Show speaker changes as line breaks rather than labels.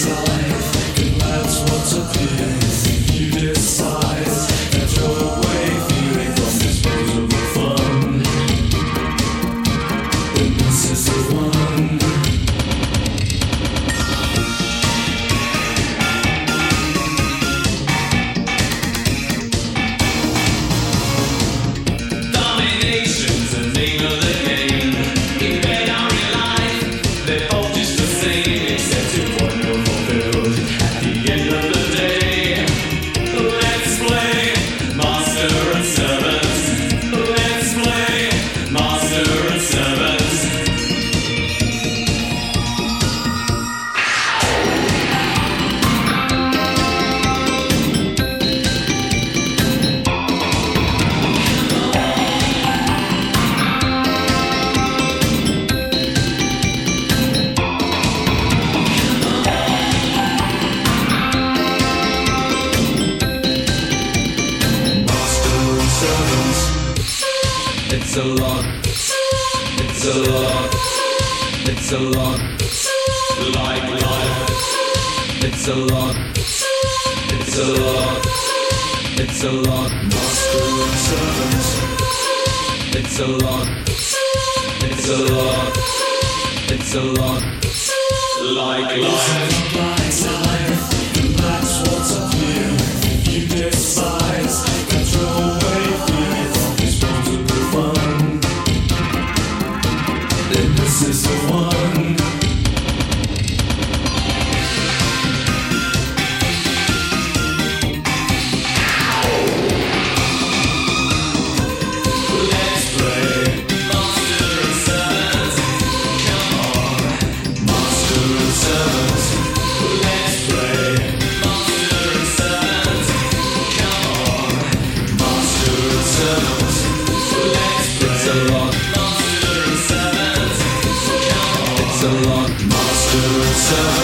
It's a lot. It's a lot. It's a lot. Like life. It's a lot. It's a lot. It's a lot. Master and servant. It's a lot. It's a lot. It's a lot. Like life. And that's what's up here. You despise. Control away fear from disposable fun. Then this is the one. It's a lot, master and servant.